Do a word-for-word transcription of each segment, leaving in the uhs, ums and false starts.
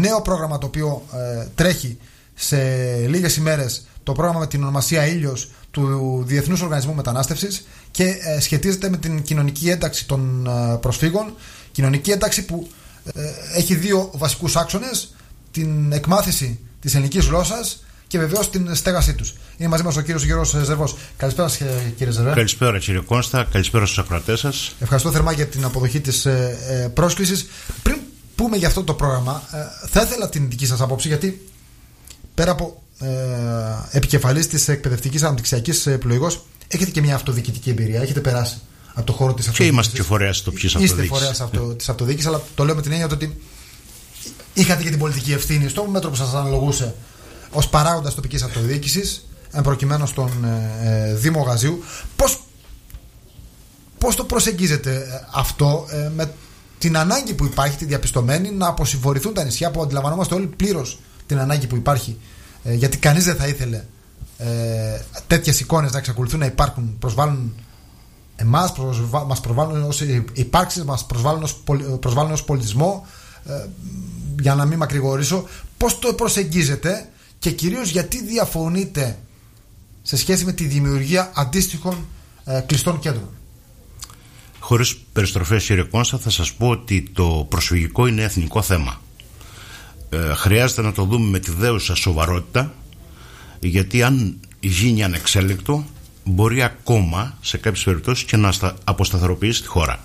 νέο πρόγραμμα το οποίο ε, τρέχει σε λίγες ημέρες, το πρόγραμμα με την ονομασία Ήλιος του Διεθνούς Οργανισμού Μετανάστευσης, και ε, σχετίζεται με την κοινωνική ένταξη των ε, προσφύγων. Κοινωνική ένταξη που ε, έχει δύο βασικούς άξονες: την εκμάθηση της ελληνικής γλώσσας και βεβαίως την στέγασή τους. Είναι μαζί μας ο κύριος Γιώργος Ζερβός. Καλησπέρα σας, κύριε Ζερβέ. Καλησπέρα, κύριε Κώστα. Καλησπέρα στους ακροατές σας. Ευχαριστώ θερμά για την αποδοχή της ε, ε, πρόσκλησης. Πριν πούμε για αυτό το πρόγραμμα, ε, θα ήθελα την δική σας άποψη, γιατί πέρα από ε, επικεφαλής της εκπαιδευτικής αναπτυξιακής επιλογής, έχετε και μια αυτοδιοικητική εμπειρία. Έχετε περάσει από το χώρο της αυτοδιοίκησης. Και είμαστε και φορέας τοπικής αυτοδιοίκησης. Είστε φορέας αυτο, της αυτοδιοίκησης, αλλά το λέω με την έννοια ότι είχατε και την πολιτική ευθύνη στο μέτρο που σας αναλογούσε ως παράγοντας τοπικής αυτοδιοίκησης, εν προκειμένου στον ε, Δήμο Γαζίου. Πώς, πώς το προσεγγίζετε αυτό ε, με την ανάγκη που υπάρχει, τη διαπιστωμένη, να αποσυμφορηθούν τα νησιά, που αντιλαμβανόμαστε όλοι πλήρως την ανάγκη που υπάρχει, ε, γιατί κανείς δεν θα ήθελε ε, τέτοιες εικόνες να εξακολουθούν να υπάρχουν. Προσβάλλουν εμάς, προσβα, μας προσβάλλουν ως υπάρξεις, μας προσβάλλουν ως, προσβάλλουν ως πολιτισμό. ε, για να μην μακρηγορήσω, πώς το προσεγγίζετε και κυρίως γιατί διαφωνείτε σε σχέση με τη δημιουργία αντίστοιχων ε, κλειστών κέντρων? Χωρίς περιστροφές, κύριε Κώστα, θα σας πω ότι το προσφυγικό είναι εθνικό θέμα. Ε, χρειάζεται να το δούμε με τη δέουσα σοβαρότητα, γιατί αν γίνει ανεξέλεγκτο μπορεί ακόμα σε κάποιες περιπτώσεις και να αποσταθεροποιήσει τη χώρα.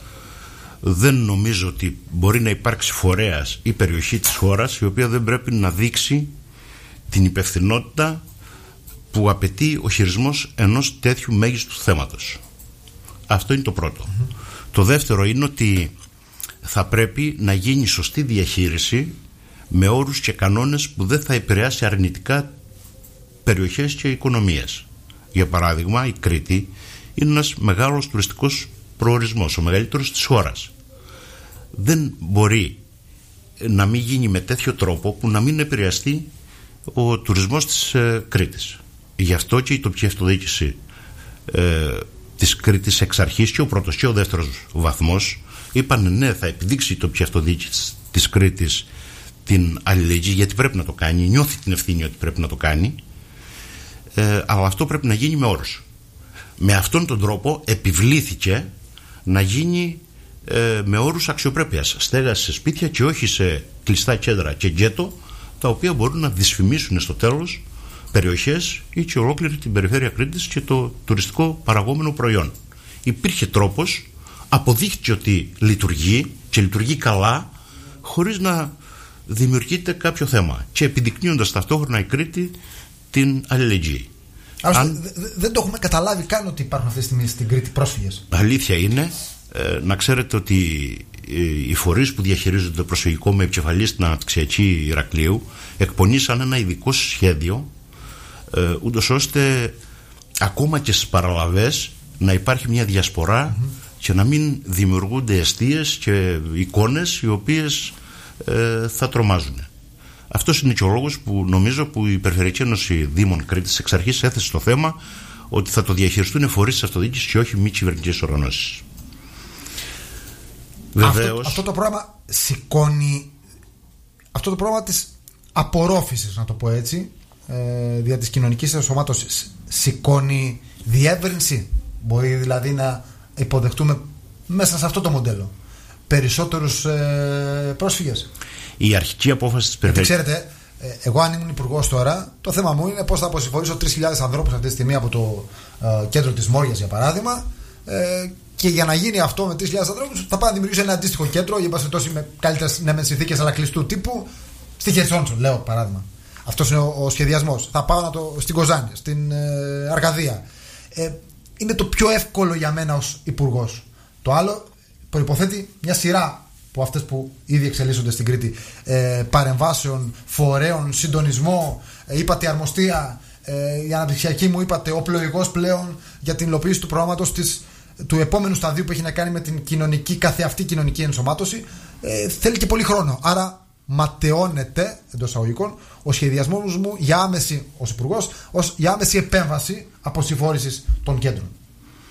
Δεν νομίζω ότι μπορεί να υπάρξει φορέας ή περιοχή της χώρας η οποία δεν πρέπει να δείξει την υπευθυνότητα που απαιτεί ο χειρισμός ενός τέτοιου μέγιστου θέματος. Αυτό είναι το πρώτο. Mm-hmm. Το δεύτερο είναι ότι θα πρέπει να γίνει σωστή διαχείριση με όρους και κανόνες που δεν θα επηρεάσει αρνητικά περιοχές και οικονομίες. Για παράδειγμα, η Κρήτη είναι ένας μεγάλος τουριστικός προορισμός, ο μεγαλύτερος της χώρας. Δεν μπορεί να μην γίνει με τέτοιο τρόπο που να μην επηρεαστεί ο τουρισμός της ε, Κρήτης. Γι' αυτό και η τοπική αυτοδιοίκηση ε, της Κρήτης εξ αρχής, και ο πρώτος και ο δεύτερος βαθμός, είπαν ναι, θα επιδείξει η τοπική αυτοδιοίκηση της Κρήτης την αλληλεγγύη, γιατί πρέπει να το κάνει, νιώθει την ευθύνη ότι πρέπει να το κάνει, ε, αλλά αυτό πρέπει να γίνει με όρους. Με αυτόν τον τρόπο επιβλήθηκε να γίνει ε, με όρους αξιοπρέπειας, στέγαση σε σπίτια και όχι σε κλειστά κέντρα και γκέτο, τα οποία μπορούν να δυσφημίσουν στο τέλος περιοχές ή και ολόκληρη την περιφέρεια Κρήτης και το τουριστικό παραγόμενο προϊόν. Υπήρχε τρόπος, αποδείχτηκε ότι λειτουργεί και λειτουργεί καλά, χωρίς να δημιουργείται κάποιο θέμα, και επιδεικνύοντας ταυτόχρονα η Κρήτη την αλληλεγγύη. Αν... Δε, δεν το έχουμε καταλάβει καν ότι υπάρχουν αυτή τη στιγμή στην Κρήτη πρόσφυγες. Αλήθεια είναι. Ε, να ξέρετε ότι ε, οι φορείς που διαχειρίζονται το προσφυγικό με επικεφαλή στην αναπτυξιακή Ηρακλείου εκπονήσαν ένα ειδικό σχέδιο, ε, ούτως ώστε ακόμα και στις παραλαβές να υπάρχει μια διασπορά mm-hmm. και να μην δημιουργούνται εστίες και εικόνες οι οποίες ε, θα τρομάζουν. Αυτός είναι και ο λόγος που νομίζω που η Περιφερειακή Ένωση Δήμων Κρήτης εξ αρχής έθεσε στο θέμα ότι θα το διαχειριστούν φορείς της αυτοδιοίκησης και όχι μη κυβερνητικές οργανώσεις. Αυτό, αυτό το πρόγραμμα σηκώνει, αυτό το πρόγραμμα της απορρόφησης, να το πω έτσι, ε, δια της κοινωνικής ενσωμάτωσης, σηκώνει διεύρυνση? Μπορεί δηλαδή να υποδεχτούμε μέσα σε αυτό το μοντέλο περισσότερους ε, πρόσφυγες? Η αρχική απόφαση της Περιφερειακής... Ξέρετε, ε, εγώ αν ήμουν υπουργός τώρα, το θέμα μου είναι πώς θα αποσυμφορήσω τρεις χιλιάδες ανθρώπους αυτή τη στιγμή από το ε, κέντρο της Μόριας, για παράδειγμα, ε, και για να γίνει αυτό με τρεις χιλιάδες ανθρώπους θα πάω να δημιουργήσω ένα αντίστοιχο κέντρο, για πάση τόσο με καλύτερες ναι, με συνθήκες αλλά κλειστού τύπου, στη Χερσόνησο, λέω παράδειγμα. Αυτός είναι ο, ο σχεδιασμός. Θα πάω να το, στην Κοζάνη, στην ε, Αρκαδία. Ε, είναι το πιο εύκολο για μένα ως υπουργός. Το άλλο προϋποθέτει μια σειρά από αυτές που ήδη εξελίσσονται στην Κρήτη, ε, παρεμβάσεων, φορέων, συντονισμό, ε, είπατε αρμοστία, ε, η αναπτυξιακή μου είπατε ο πλοηγός πλέον για την υλοποίηση του προγράμματος της, του επόμενου σταδίου που έχει να κάνει με την κοινωνική, καθεαυτή κοινωνική ενσωμάτωση. Ε, θέλει και πολύ χρόνο. Άρα ματαιώνεται εντός εισαγωγικών ο σχεδιασμός μου για άμεση, ως υπουργός, ως για άμεση επέμβαση αποσυμφόρησης των κέντρων.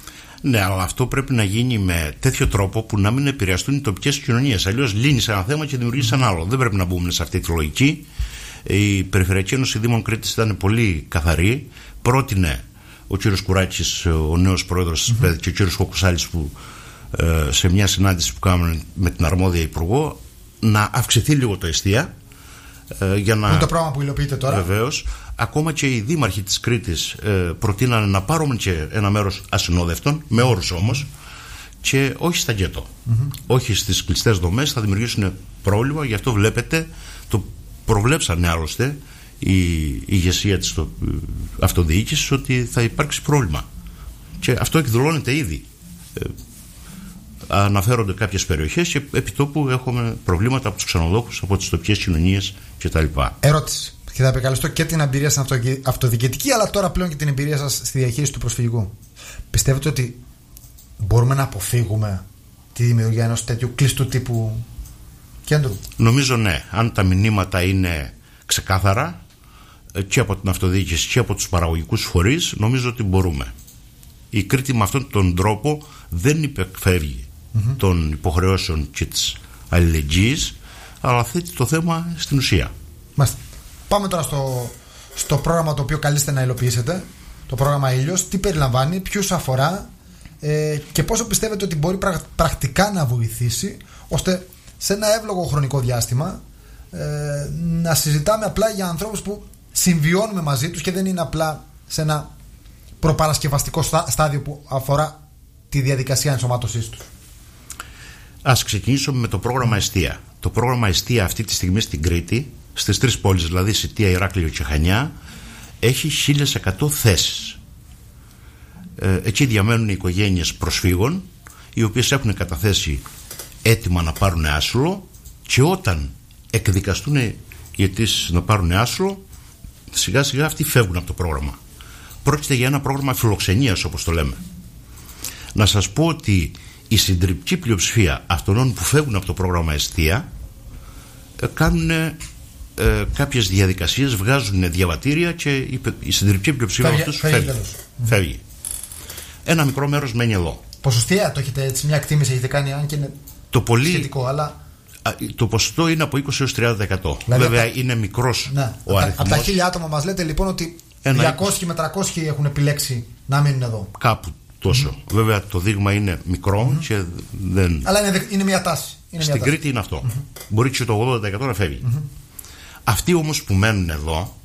Ναι, αλλά αυτό πρέπει να γίνει με τέτοιο τρόπο που να μην επηρεαστούν οι τοπικές κοινωνίες. Αλλιώς λύνεις ένα θέμα και δημιουργείς ένα άλλο. Δεν πρέπει να μπούμε σε αυτή τη λογική. Η Περιφερειακή Ένωση Δήμων Κρήτης ήταν πολύ καθαρή. Πρότεινε ο κύριος Κουράκης, ο νέος πρόεδρος της ΠΕΔ, και ο κύριος Κοκουσάλης, που ε, σε μια συνάντηση που κάναμε με την αρμόδια υπουργό, να αυξηθεί λίγο το εστία. Ε, για να... Είναι το πράγμα που υλοποιείται τώρα. Βεβαίως. Ακόμα και οι δήμαρχοι της Κρήτης ε, προτείνανε να πάρουμε και ένα μέρος ασυνόδευτων, με όρους όμως, και όχι στα γκέτο. Mm-hmm. Όχι στις κλειστές δομές, θα δημιουργήσουν πρόβλημα. Γι' αυτό βλέπετε, το προβλέψανε άλλωστε η, η ηγεσία της το, αυτοδιοίκησης, ότι θα υπάρξει πρόβλημα. Και αυτό εκδηλώνεται ήδη. Ε, αναφέρονται κάποιες περιοχές και επί τόπου έχουμε προβλήματα από τους ξενοδόχους, από τις τοπικές κοινωνίες κτλ. Ερώτηση. Και θα επικαλεστώ και την εμπειρία στην αυτοδιοικητική, αλλά τώρα πλέον και την εμπειρία σας στη διαχείριση του προσφυγικού. Πιστεύετε ότι μπορούμε να αποφύγουμε τη δημιουργία ενός τέτοιου κλειστού τύπου κέντρου? Νομίζω ναι. Αν τα μηνύματα είναι ξεκάθαρα και από την αυτοδιοίκηση και από τους παραγωγικούς φορείς, νομίζω ότι μπορούμε. Η Κρήτη με αυτόν τον τρόπο δεν υπεκφεύγει mm-hmm. των υποχρεώσεων και της αλληλεγγύης, αλλά θέτει το θέμα στην ουσία. Μάλιστα. Πάμε τώρα στο, στο πρόγραμμα το οποίο καλείστε να υλοποιήσετε. Το πρόγραμμα Ήλιος. Τι περιλαμβάνει, ποιους αφορά ε, και πόσο πιστεύετε ότι μπορεί πρα, πρακτικά να βοηθήσει, ώστε σε ένα εύλογο χρονικό διάστημα ε, να συζητάμε απλά για ανθρώπους που συμβιώνουμε μαζί τους και δεν είναι απλά σε ένα προπαρασκευαστικό στάδιο που αφορά τη διαδικασία ενσωμάτωσής τους. Ας ξεκινήσουμε με το πρόγραμμα Εστία. Το πρόγραμμα Εστία αυτή τη στιγμή στην Κρήτη, στις τρεις πόλεις, δηλαδή Σιτία, Ηράκλειο και Χανιά, έχει χίλιες εκατό θέσεις. Ε, εκεί διαμένουν οι οικογένειες προσφύγων, οι οποίες έχουν καταθέσει έτοιμα να πάρουν άσυλο, και όταν εκδικαστούν οι αιτήσεις να πάρουν άσυλο, σιγά σιγά αυτοί φεύγουν από το πρόγραμμα. Πρόκειται για ένα πρόγραμμα φιλοξενίας, όπως το λέμε. Να σας πω ότι η συντριπτική πλειοψηφία αυτών που φεύγουν από το πρόγραμμα Εστία ε, κάνουν ε, κάποιες διαδικασίες, βγάζουν διαβατήρια και η, η συντριπτική πλειοψηφία φεύγει, αυτούς φεύγει. φεύγει. φεύγει. Ένα μικρό μέρος μένει εδώ. Ποσοστία το έχετε έτσι, μια εκτίμηση έχετε κάνει, αν και είναι το πολύ, σχετικό, αλλά... Το ποσοστό είναι από είκοσι έως τριάντα τοις εκατό. Δηλαδή, βέβαια τα... είναι μικρός ναι, ο αριθμός. Από τα χίλια άτομα μας λέτε λοιπόν ότι ένα... διακόσιοι με τριακόσιοι έχουν επιλέξει να μείνουν εδώ. Κάπου τόσο. Mm-hmm. Βέβαια το δείγμα είναι μικρό mm-hmm. και δεν... Αλλά είναι, είναι μια τάση. Είναι Στην μια Κρήτη τάση. είναι αυτό. Mm-hmm. Μπορεί και το ογδόντα τοις εκατό να φεύγει. Mm-hmm. Αυτοί όμως που μένουν εδώ,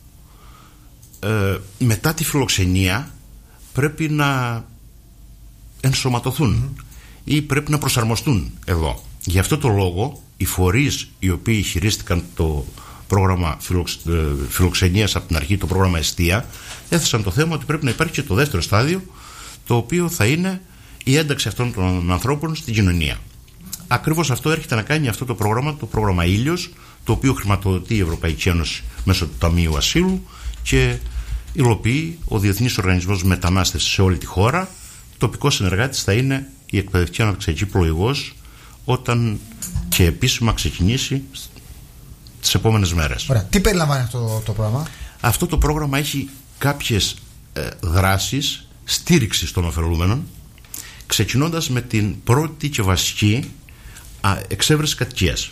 ε, μετά τη φιλοξενία πρέπει να ενσωματωθούν mm-hmm. ή πρέπει να προσαρμοστούν εδώ. Γι' αυτό το λόγο οι φορείς οι οποίοι χειρίστηκαν το πρόγραμμα φιλοξ... φιλοξενίας από την αρχή, το πρόγραμμα Εστία, έθεσαν το θέμα ότι πρέπει να υπάρχει και το δεύτερο στάδιο, το οποίο θα είναι η ένταξη αυτών των ανθρώπων στην κοινωνία. Ακριβώς αυτό έρχεται να κάνει αυτό το πρόγραμμα, το πρόγραμμα Ήλιος, το οποίο χρηματοδοτεί η Ευρωπαϊκή Ένωση μέσω του Ταμείου Ασύλου και υλοποιεί ο Διεθνής Οργανισμός Μετανάστευσης σε όλη τη χώρα. Τοπικός συνεργάτης θα είναι η Εκπαιδευτική Αναπτυξιακή Πλοηγός, όταν και επίσημα ξεκινήσει τις επόμενες μέρες. Ωραία. Τι περιλαμβάνει αυτό το, το πρόγραμμα? Αυτό το πρόγραμμα έχει κάποιες ε, δράσεις στήριξης των ωφελούμενων, ξεκινώντας με την πρώτη και βασική α, εξέβρεση κατοικίας.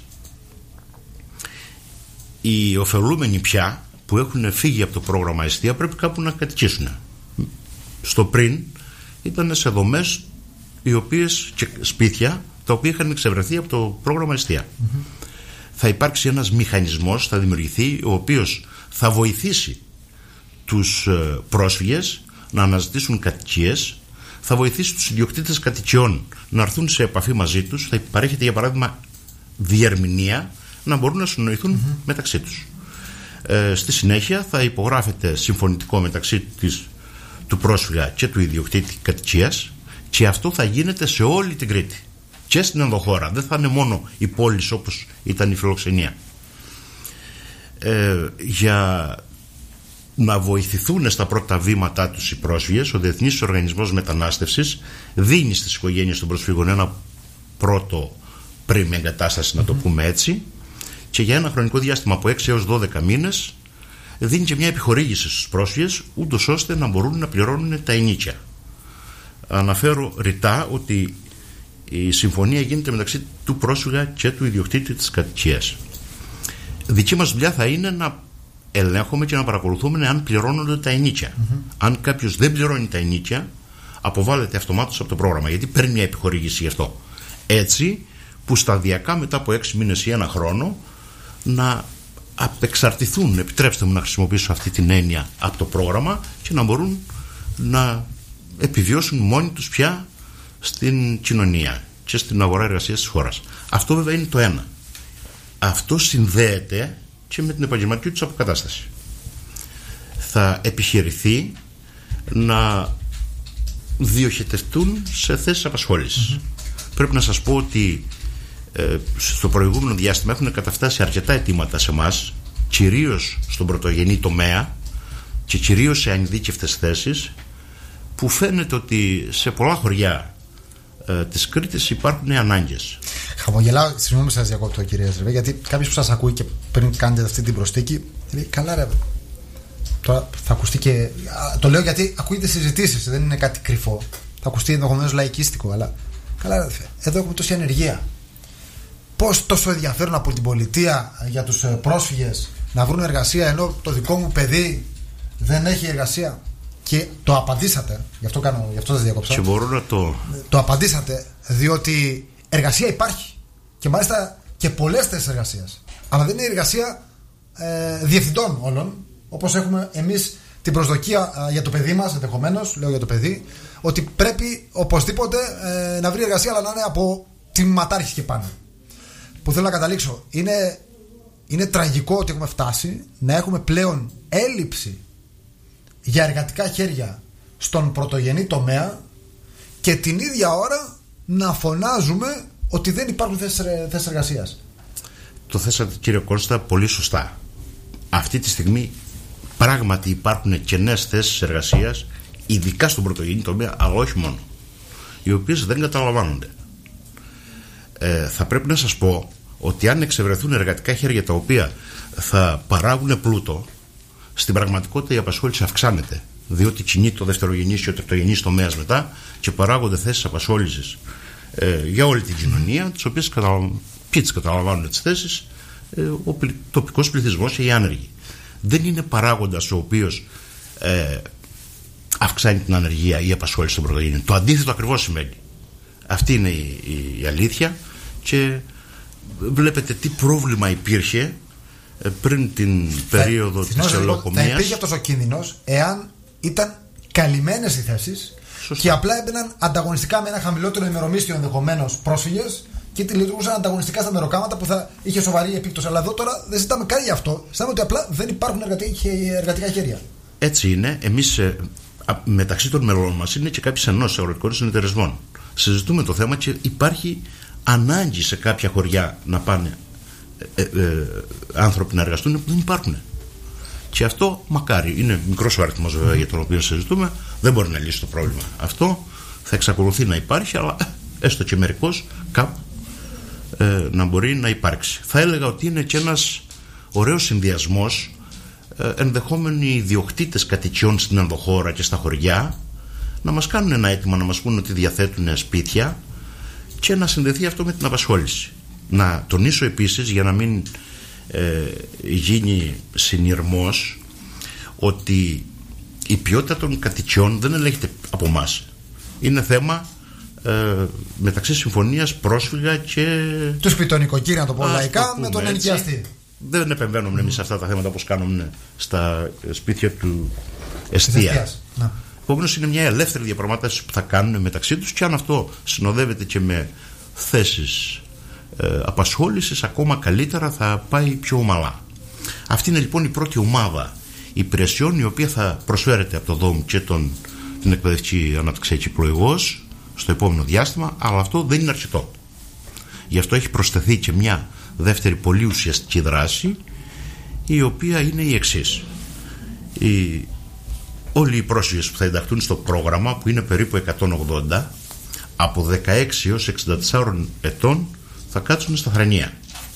Οι ωφελούμενοι πια που έχουν φύγει από το πρόγραμμα Εστία πρέπει κάπου να κατοικήσουν. Στο πριν ήταν σε δομές οι οποίες, και σπίτια τα οποία είχαν εξευρεθεί από το πρόγραμμα Εστία. Mm-hmm. Θα υπάρξει ένας μηχανισμός, θα δημιουργηθεί, ο οποίος θα βοηθήσει τους ε, πρόσφυγες να αναζητήσουν κατοικίες, θα βοηθήσει τους ιδιοκτήτες κατοικιών να έρθουν σε επαφή μαζί τους, θα παρέχεται για παράδειγμα διερμηνία, να μπορούν να συνοηθούν mm-hmm. μεταξύ τους. Ε, στη συνέχεια θα υπογράφεται συμφωνητικό μεταξύ της, του πρόσφυγα και του ιδιοκτήτη κατοικίας, και αυτό θα γίνεται σε όλη την Κρήτη και στην ενδοχώρα. Δεν θα είναι μόνο οι πόλεις όπως ήταν η φιλοξενία. Ε, για να βοηθηθούν στα πρώτα βήματά τους οι πρόσφυγες, ο Διεθνής Οργανισμός Μετανάστευσης δίνει στις οικογένειες των προσφύγων ένα πρώτο πριν εγκατάσταση, mm-hmm. να το πούμε έτσι, και για ένα χρονικό διάστημα από έξι έως δώδεκα μήνες δίνει και μια επιχορήγηση στους πρόσφυγες, ούτως ώστε να μπορούν να πληρώνουν τα ενοίκια. αναφέρω ρητά ότι η συμφωνία γίνεται μεταξύ του πρόσφυγα και του ιδιοκτήτη της κατοικίας. Δική μας δουλειά θα είναι να ελέγχουμε και να παρακολουθούμε αν πληρώνονται τα ενίκια. Mm-hmm. Αν κάποιος δεν πληρώνει τα ενίκια, αποβάλλεται αυτομάτως από το πρόγραμμα, γιατί παίρνει μια επιχορήγηση γι' αυτό. Έτσι που σταδιακά μετά από έξι μήνες ή ένα χρόνο να απεξαρτηθούν, επιτρέψτε μου να χρησιμοποιήσω αυτή την έννοια, από το πρόγραμμα και να μπορούν να επιβιώσουν μόνοι τους πια στην κοινωνία και στην αγορά εργασίας της χώρας. Αυτό βέβαια είναι το ένα. Αυτό συνδέεται και με την επαγγελματική τους αποκατάσταση. Θα επιχειρηθεί να διοχετευτούν σε θέσεις απασχόλησης. Mm-hmm. Πρέπει να σας πω ότι ε, στο προηγούμενο διάστημα έχουν καταφτάσει αρκετά αιτήματα σε εμάς, κυρίως στον πρωτογενή τομέα και κυρίως σε ανειδίκευτες θέσεις, που φαίνεται ότι σε πολλά χωριά ε, της Κρήτης υπάρχουν ανάγκες. Χαμογελάω, συγγνώμη σας διακόπτω κύριε Ζερβέ, γιατί κάποιος που σας ακούει και πριν κάνετε αυτή την προσθήκη λέει καλά ρε, τώρα θα ακουστεί και, το λέω γιατί ακούγεται συζητήσεις, δεν είναι κάτι κρυφό, θα ακουστεί ενδεχομένως λαϊκίστικο, αλλά καλά ρε, εδώ έχουμε τόση ανεργία, πώς τόσο ενδιαφέρον από την πολιτεία για τους πρόσφυγες να βρουν εργασία, ενώ το δικό μου παιδί δεν έχει εργασία? Και το απαντήσατε, γι' αυτό, κάνω, γι' αυτό σας διακόψα. Και μπορώ να το... το απαντήσατε, διότι εργασία υπάρχει. Και μάλιστα και πολλές θέσεις εργασίας. Αλλά δεν είναι εργασία ε, διευθυντών όλων, όπως έχουμε εμείς την προσδοκία ε, για το παιδί μας, ενδεχομένως, λέω για το παιδί, ότι πρέπει οπωσδήποτε ε, να βρει εργασία, αλλά να είναι από τμήματάρχης και πάνω. Που θέλω να καταλήξω, είναι, είναι τραγικό ότι έχουμε φτάσει να έχουμε πλέον έλλειψη για εργατικά χέρια στον πρωτογενή τομέα και την ίδια ώρα να φωνάζουμε ότι δεν υπάρχουν θέσεις εργασίας. Το θέσατε κύριε Κώστα πολύ σωστά. Αυτή τη στιγμή πράγματι υπάρχουν κενές θέσεις εργασίας, ειδικά στον πρωτογενή τομέα, αλλά όχι μόνο, οι οποίες δεν καταλαμβάνονται. Ε, θα πρέπει να σας πω ότι αν εξευρεθούν εργατικά χέρια τα οποία θα παράγουν πλούτο, στην πραγματικότητα η απασχόληση αυξάνεται, διότι κινείται το δευτερογενής και ο τριτογενής τομέας μετά και παράγονται θέσεις απασχόλησης ε, για όλη την κοινωνία, τις οποίες καταλαμβάνουν, ποιοι τις καταλαμβάνουν τις θέσεις, ε, ο πλη, τοπικός πληθυσμός και οι άνεργοι. Δεν είναι παράγοντας ο οποίος ε, αυξάνει την ανεργία ή η απασχόληση στον πρωτογενή. Το αντίθετο ακριβώς σημαίνει. Αυτή είναι η, η, η αλήθεια, και βλέπετε τι πρόβλημα υπήρχε πριν την περίοδο θα, της ελοκομείας. Θα υπήρχε αυτός ο κίνδυνος εάν ήταν καλυμμένες οι θέσεις. Σωστά. Και απλά έμπαιναν ανταγωνιστικά με ένα χαμηλότερο ημερομίσθιο ενδεχομένως πρόσφυγες και τη λειτουργούσαν ανταγωνιστικά στα μεροκάματα που θα είχε σοβαρή επίπτωση. Αλλά εδώ τώρα δεν ζητάμε καν γι' αυτό. Ζητάμε ότι απλά δεν υπάρχουν εργατικά χέρια. Έτσι είναι. Εμείς μεταξύ των μελών μας είναι και κάποιες ενώσεις αγροτικών συνεταιρισμών. Συζητούμε το θέμα και υπάρχει ανάγκη σε κάποια χωριά να πάνε Ε, ε, άνθρωποι να εργαστούν που δεν υπάρχουν. Και αυτό μακάρι, είναι μικρός ο αριθμός βέβαια για τον οποίο συζητούμε, δεν μπορεί να λύσει το πρόβλημα. Αυτό θα εξακολουθεί να υπάρχει, αλλά έστω και μερικώς κάπου ε, να μπορεί να υπάρξει. Θα έλεγα ότι είναι και ένας ωραίος συνδυασμός, ε, ενδεχόμενοι ιδιοκτήτες κατοικιών στην ενδοχώρα και στα χωριά να μας κάνουν ένα αίτημα, να μας πούν ότι διαθέτουν σπίτια, και να συνδεθεί αυτό με την απασχόληση. Να τονίσω επίσης, για να μην ε, γίνει συνειρμός, ότι η ποιότητα των κατοικιών δεν ελέγχεται από εμάς. Είναι θέμα ε, μεταξύ συμφωνίας πρόσφυγα και του σπιτονικοκύρια, να το πω λαϊκά, με τον ενοικιαστή. Δεν επεμβαίνουμε mm. εμείς σε αυτά τα θέματα όπως κάνουμε στα σπίτια του εστία. Επομένως είναι μια ελεύθερη διαπραγμάτευση που θα κάνουν μεταξύ τους, και αν αυτό συνοδεύεται και με θέσεις ε, απασχόλησης, ακόμα καλύτερα, θα πάει πιο ομαλά. Αυτή είναι λοιπόν η πρώτη ομάδα υπηρεσιών η οποία θα προσφέρεται από το ΔΟΜ και τον, την εκπαιδευτική αναπτυξιακή πλοηγός στο επόμενο διάστημα, αλλά αυτό δεν είναι αρκετό. Γι' αυτό έχει προσθεθεί και μια δεύτερη πολύ ουσιαστική δράση, η οποία είναι η εξής. Η, όλοι οι πρόσφυγες που θα ενταχθούν στο πρόγραμμα, που είναι περίπου εκατόν ογδόντα, από δεκαέξι έως εξήντα τέσσερα ετών, θα κάτσουν στα Θρανία.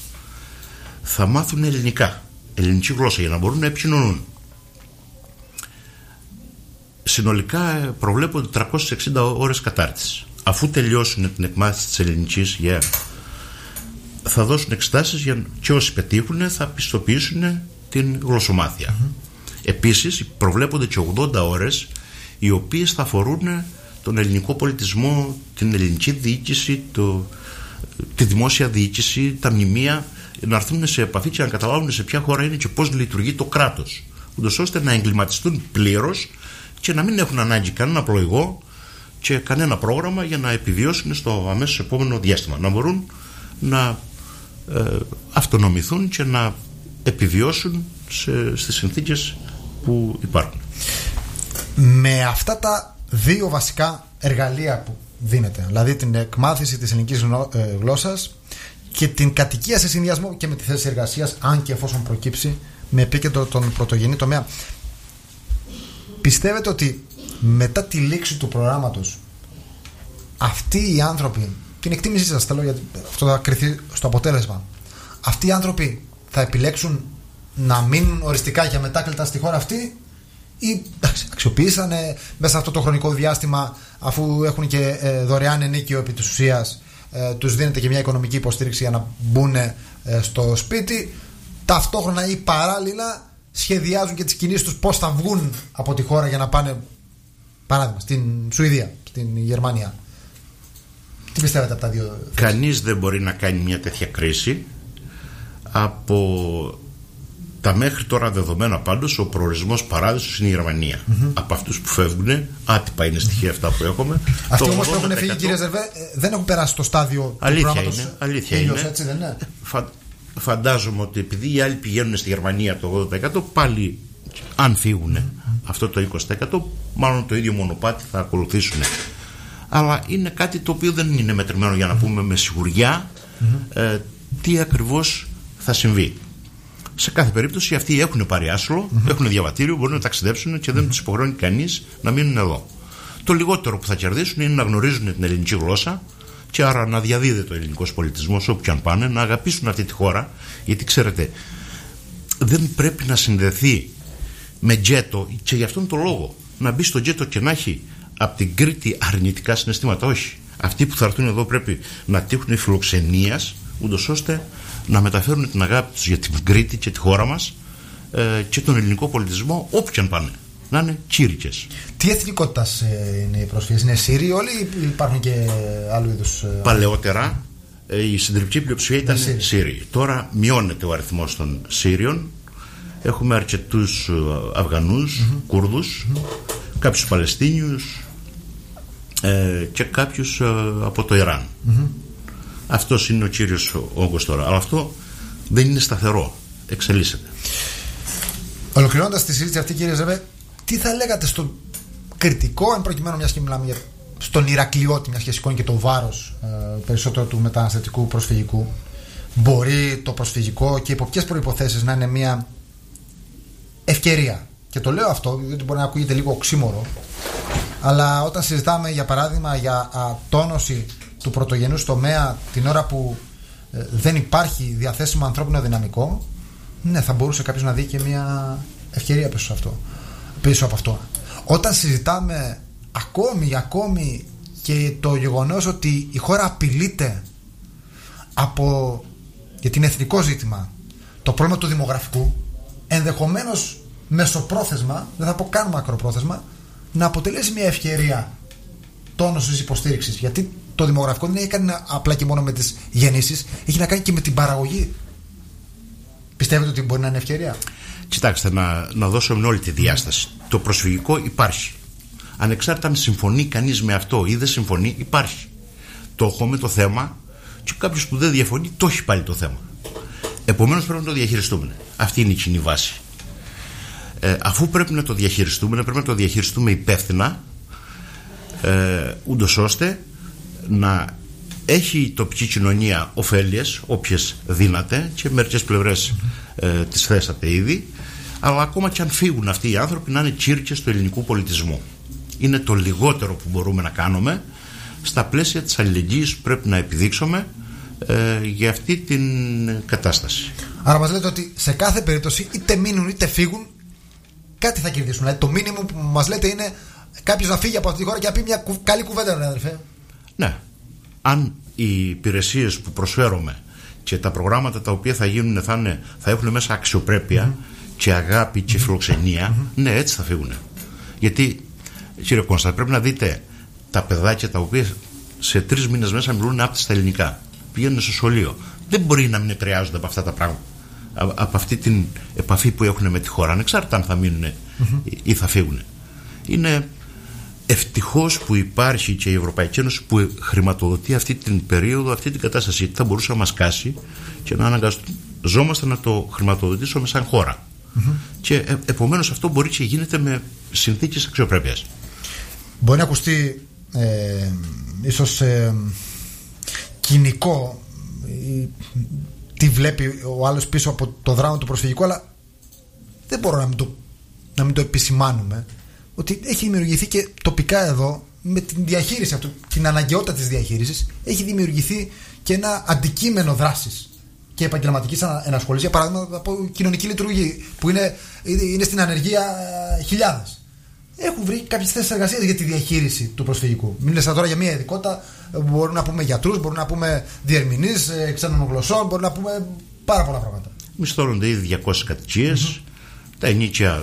Θα μάθουν ελληνικά, ελληνική γλώσσα, για να μπορούν να επικοινωνούν. συνολικά προβλέπονται τριακόσιες εξήντα ώρες κατάρτισης. Αφού τελειώσουν την εκμάθηση της ελληνικής yeah, θα δώσουν εξετάσεις για, και όσοι πετύχουν θα πιστοποιήσουν την γλωσσομάθεια. Mm-hmm. Επίσης προβλέπονται και ογδόντα ώρες οι οποίες θα αφορούν τον ελληνικό πολιτισμό, την ελληνική διοίκηση, το, τη δημόσια διοίκηση, τα μνημεία, να έρθουν σε επαφή και να καταλάβουν σε ποια χώρα είναι και πώς λειτουργεί το κράτος, ούτως ώστε να εγκληματιστούν πλήρως και να μην έχουν ανάγκη κανένα πλοηγό και κανένα πρόγραμμα για να επιβιώσουν στο αμέσως επόμενο διάστημα. Να μπορούν να ε, αυτονομηθούν και να επιβιώσουν σε, στις συνθήκες που υπάρχουν. Με αυτά τα δύο βασικά εργαλεία που δίνεται, δηλαδή την εκμάθηση της ελληνικής γλώσσας και την κατοικία σε συνδυασμό και με τη θέση εργασίας, αν και εφόσον προκύψει, με επίκεντρο τον πρωτογενή τομέα, πιστεύετε ότι μετά τη λήξη του προγράμματος αυτοί οι άνθρωποι, την εκτίμησή σας θέλω, γιατί αυτό θα κριθεί στο αποτέλεσμα, αυτοί οι άνθρωποι θα επιλέξουν να μείνουν οριστικά για μετάκλητα στη χώρα αυτή, ή εντάξει, αξιοποιήσανε μέσα σε αυτό το χρονικό διάστημα, αφού έχουν και ε, δωρεάν ενίκιο επί της ουσίας, ε, τους δίνεται και μια οικονομική υποστήριξη για να μπουν ε, στο σπίτι, ταυτόχρονα ή παράλληλα σχεδιάζουν και τις κινήσεις τους πώς θα βγουν από τη χώρα για να πάνε, παράδειγμα, στην Σουηδία, στην Γερμανία. Τι πιστεύετε από τα δύο? Κανείς δεν μπορεί να κάνει μια τέτοια κρίση. Από τα μέχρι τώρα δεδομένα πάντως ο προορισμός παράδεισος είναι η Γερμανία. Mm-hmm. Από αυτούς που φεύγουν, άτυπα είναι στοιχεία αυτά που έχουμε. Αυτοί όμως που έχουν φύγει, κύριε Ζερβέ, δεν έχουν περάσει το στάδιο αλήθεια του προγράμματος. Είναι, αλήθεια Ήλιος, είναι. Έτσι δεν είναι? Φα, φαντάζομαι ότι επειδή οι άλλοι πηγαίνουν στη Γερμανία το ογδόντα τοις εκατό, πάλι αν φύγουν mm-hmm. αυτό το είκοσι τοις εκατό, μάλλον το ίδιο μονοπάτι θα ακολουθήσουν. Αλλά είναι κάτι το οποίο δεν είναι μετρημένο για να πούμε με σιγουριά mm-hmm. ε, τι ακριβώς θα συμβεί. Σε κάθε περίπτωση αυτοί έχουν πάρει άσυλο, mm-hmm. έχουν διαβατήριο, μπορούν να ταξιδέψουν και δεν mm-hmm. τους υποχρεώνει κανείς να μείνουν εδώ. Το λιγότερο που θα κερδίσουν είναι να γνωρίζουν την ελληνική γλώσσα και άρα να διαδίδεται ο ελληνικός πολιτισμός όπου και αν πάνε, να αγαπήσουν αυτή τη χώρα, γιατί ξέρετε, δεν πρέπει να συνδεθεί με τζέτο και γι' αυτόν τον λόγο να μπει στο τζέτο και να έχει από την Κρήτη αρνητικά συναισθήματα. Όχι. Αυτοί που θα έρθουν εδώ πρέπει να τύχουν φιλοξενίας, ούτως ώστε να μεταφέρουν την αγάπη τους για την Κρήτη και τη χώρα μας ε, και τον ελληνικό πολιτισμό όπου και αν πάνε. Να είναι τσίρικες. Τι εθνικότητας ε, είναι οι πρόσφυγες? Είναι Σύριοι όλοι ή υπάρχουν και άλλου είδους? Ε, Παλαιότερα ε, η συντριπτική πλειοψηφία ήταν Σύριοι. Σύριοι. Τώρα μειώνεται ο αριθμός των Σύριων. Έχουμε αρκετούς Αφγανούς, mm-hmm. Κούρδους, mm-hmm. κάποιους Παλαιστίνιους ε, και κάποιους ε, από το Ιράν. Mm-hmm. Αυτός είναι ο κύριος όγκος τώρα. Αλλά αυτό δεν είναι σταθερό. Εξελίσσεται. Ολοκληρώνοντας τη συζήτηση αυτή, κύριε Ζερβέ, τι θα λέγατε στο κριτικό, εν προκειμένου, μιας και μιλάμε για στον Ηρακλειώτη, μιας και σηκώνει και το βάρος ε, περισσότερο του μεταναστευτικού προσφυγικού? Μπορεί το προσφυγικό και υπό ποιες προϋποθέσεις να είναι μια ευκαιρία? Και το λέω αυτό διότι μπορεί να ακούγεται λίγο οξύμορο, αλλά όταν συζητάμε για παράδειγμα για α, τόνωση του πρωτογενούς τομέα την ώρα που ε, δεν υπάρχει διαθέσιμο ανθρώπινο δυναμικό, ναι, θα μπορούσε κάποιος να δει και μια ευκαιρία πίσω, αυτό, πίσω από αυτό. Όταν συζητάμε ακόμη, ακόμη και το γεγονός ότι η χώρα απειλείται από, γιατί είναι εθνικό ζήτημα, το πρόβλημα του δημογραφικού, ενδεχομένως μεσοπρόθεσμα, δεν θα πω καν μακροπρόθεσμα, να αποτελέσει μια ευκαιρία τόνωσης υποστήριξης. Γιατί το δημογραφικό δεν έχει κάνει απλά και μόνο με τις γεννήσεις, έχει να κάνει και με την παραγωγή. Πιστεύετε ότι μπορεί να είναι ευκαιρία? Κοιτάξτε, να, να δώσουμε όλη τη διάσταση. Mm. Το προσφυγικό υπάρχει. Ανεξάρτητα αν συμφωνεί κανείς με αυτό ή δεν συμφωνεί, υπάρχει. Το έχουμε το θέμα και κάποιος που δεν διαφωνεί το έχει πάλι το θέμα. Επομένως πρέπει να το διαχειριστούμε. Αυτή είναι η κοινή βάση. Ε, αφού πρέπει να το διαχειριστούμε, πρέπει να το διαχειριστούμε υπεύθυνα, ε, ούτως ώστε να έχει η τοπική κοινωνία ωφέλειες, όποιες δύναται, και μερικές πλευρές ε, τις θέσατε ήδη, αλλά ακόμα και αν φύγουν αυτοί οι άνθρωποι να είναι τσίρκες του ελληνικού πολιτισμού. Είναι το λιγότερο που μπορούμε να κάνουμε στα πλαίσια της αλληλεγγύης που πρέπει να επιδείξουμε ε, για αυτή την κατάσταση. Άρα μας λέτε ότι σε κάθε περίπτωση είτε μείνουν είτε φύγουν κάτι θα κερδίσουν. Δηλαδή το μήνυμο που μας λέτε είναι κάποιος να φύγει από αυτή τη χώρα και να πει μια κου, καλή κουβέντα, ρε αδερφέ. Ναι. Αν οι υπηρεσίες που προσφέρουμε και τα προγράμματα τα οποία θα γίνουν θα, είναι, θα έχουν μέσα αξιοπρέπεια mm-hmm. και αγάπη και mm-hmm. φιλοξενία, mm-hmm. ναι, έτσι θα φύγουν. Γιατί, κύριε Κώστα, πρέπει να δείτε τα παιδάκια τα οποία σε τρεις μήνες μέσα μιλούν άπτυτα στα ελληνικά. Πηγαίνουν στο σχολείο. Δεν μπορεί να μην επηρεάζονται από αυτά τα πράγματα. Από αυτή την επαφή που έχουν με τη χώρα, ανεξάρτητα αν θα μείνουν mm-hmm. ή θα φύγουν. Είναι ευτυχώς που υπάρχει και η Ευρωπαϊκή Ένωση που χρηματοδοτεί αυτή την περίοδο, αυτή την κατάσταση. Γιατί θα μπορούσε να μας κάσει και να αναγκαζόμαστε να το χρηματοδοτήσουμε σαν χώρα. Mm-hmm. Και ε, επομένως αυτό μπορεί και γίνεται με συνθήκες αξιοπρέπειας. Μπορεί να ακουστεί ε, ίσως ε, κοινικό ε, τι βλέπει ο άλλος πίσω από το δράμα του προσφυγικού, αλλά δεν μπορώ να μην το, να μην το επισημάνουμε ότι έχει δημιουργηθεί και τοπικά εδώ με την διαχείριση αυτού, την αναγκαιότητα της διαχείρισης, έχει δημιουργηθεί και ένα αντικείμενο δράσης και επαγγελματικής ενασχόλησης. Για παράδειγμα, από κοινωνική λειτουργία που είναι, είναι στην ανεργία χιλιάδες. Έχουν βρει κάποιες θέσεις εργασίας για τη διαχείριση του προσφυγικού. Μίλησα τώρα για μια ειδικότητα, μπορούμε να πούμε γιατρούς, μπορούμε να πούμε διερμηνείς ξένων γλωσσών, μπορούμε να πούμε πάρα πολλά πράγματα. Μισθώνονται ήδη διακόσιες κατοικίες, mm-hmm. τα ενίκια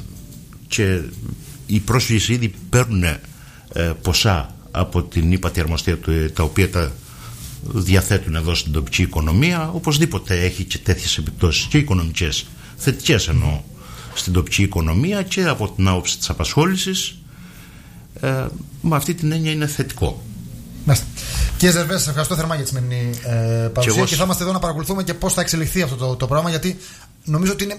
και οι πρόσφυγες ήδη παίρνουν ε, ποσά από την ύπατη αρμοστία του, τα οποία τα διαθέτουν εδώ στην τοπική οικονομία. Οπωσδήποτε έχει και τέτοιες επιπτώσεις και οικονομικές, θετικές εννοώ, στην τοπική οικονομία και από την άποψη της απασχόλησης. Ε, με αυτή την έννοια είναι θετικό. Μάλιστα. Κύριε Ζερβέ, σας ευχαριστώ θερμά για τη σημερινή ε, παρουσία και, εγώ... και θα είμαστε εδώ να παρακολουθούμε και πώς θα εξελιχθεί αυτό το, το πρόγραμμα, γιατί νομίζω ότι είναι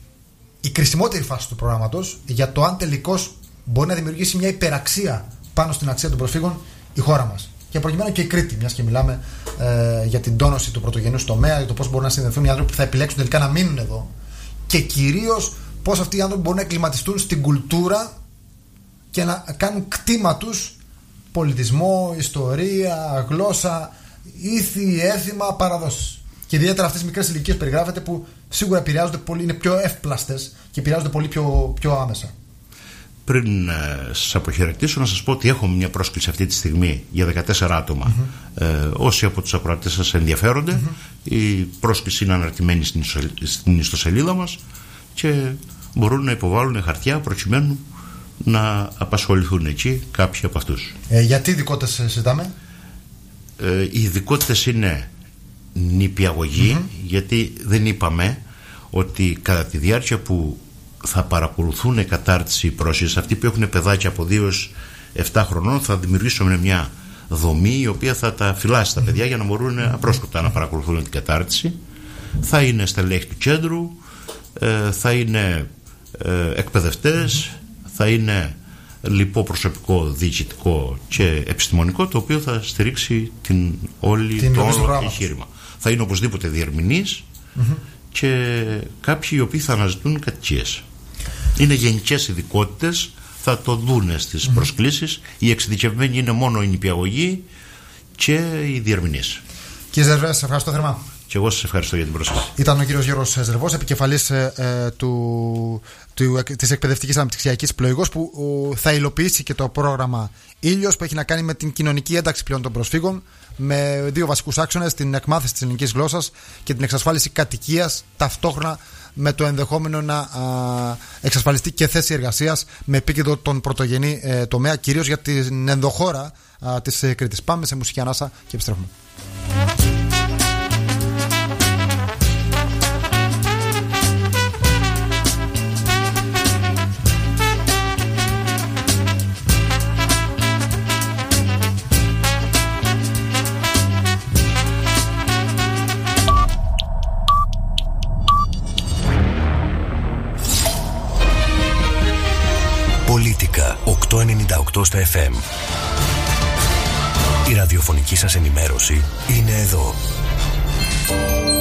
η κρισιμότερη φάση του προγράμματος για το αν τελικώς μπορεί να δημιουργήσει μια υπεραξία πάνω στην αξία των προσφύγων η χώρα μας. Και προκειμένου και η Κρήτη, μιας και μιλάμε ε, για την τόνωση του πρωτογενούς τομέα, για το πώς μπορούν να συνδεθούν οι άνθρωποι που θα επιλέξουν τελικά να μείνουν εδώ. Και κυρίως πώς αυτοί οι άνθρωποι μπορούν να εκκλιματιστούν στην κουλτούρα και να κάνουν κτήμα τους πολιτισμό, ιστορία, γλώσσα, ήθη, έθιμα, παραδόσεις. Και ιδιαίτερα αυτές τις μικρές ηλικίες περιγράφεται που σίγουρα επηρεάζονται πολύ, είναι πιο εύπλαστες και επηρεάζονται πολύ πιο, πιο άμεσα. Πριν ε, σας αποχαιρετήσω, να σας πω ότι έχω μια πρόσκληση αυτή τη στιγμή για δεκατέσσερα άτομα. Mm-hmm. Ε, όσοι από τους ακροατές σας ενδιαφέρονται, mm-hmm. η πρόσκληση είναι αναρτημένη στην, στην ιστοσελίδα μας και μπορούν να υποβάλουν χαρτιά προκειμένου να απασχοληθούν εκεί κάποιοι από αυτούς. Ε, γιατί ειδικότητες συζητάμε? Ε, οι ειδικότητες είναι νηπιαγωγή, mm-hmm. γιατί δεν είπαμε ότι κατά τη διάρκεια που θα παρακολουθούν κατάρτιση οι πρόσφυγες, αυτοί που έχουν παιδάκια από δύο έως επτά χρονών, θα δημιουργήσουμε μια δομή η οποία θα τα φυλάσει τα παιδιά για να μπορούν απρόσκοπτα να παρακολουθούν την κατάρτιση. Θα είναι στελέχη του κέντρου, ε, θα είναι ε, εκπαιδευτές, θα είναι λοιπό προσωπικό, διοικητικό και επιστημονικό, το οποίο θα στηρίξει την όλη, την το όλο εγχείρημα. Θα είναι οπωσδήποτε διερμηνείς mm-hmm. και κάποιοι οι οποίοι θα αναζητούν κατοικίες. Είναι γενικές ειδικότητες, θα το δούνε στις mm-hmm. προσκλήσεις. Οι εξειδικευμένοι είναι μόνο η νηπιαγωγή και οι διερμηνείς. Κύριε Ζερβέ, σας ευχαριστώ θερμά. Και εγώ σας ευχαριστώ για την πρόσκληση. Ήταν ο κύριος Γιώργος Ζερβός, επικεφαλής ε, του, του, της εκπαιδευτικής αναπτυξιακής πλοηγός, που ο, θα υλοποιήσει και το πρόγραμμα Ήλιος, που έχει να κάνει με την κοινωνική ένταξη πλέον των προσφύγων, με δύο βασικούς άξονες: την εκμάθηση της ελληνικής γλώσσας και την εξασφάλιση κατοικίας, ταυτόχρονα με το ενδεχόμενο να α, εξασφαλιστεί και θέση εργασίας με επίκεντρο τον πρωτογενή ε, τομέα, κυρίως για την ενδοχώρα α, της ε, Κρήτης. Πάμε σε μουσική ανάσα και επιστρέφουμε. Πολίτικα οκτακόσια ενενήντα οκτώ στα εφ εμ. Η ραδιοφωνική σας ενημέρωση είναι εδώ.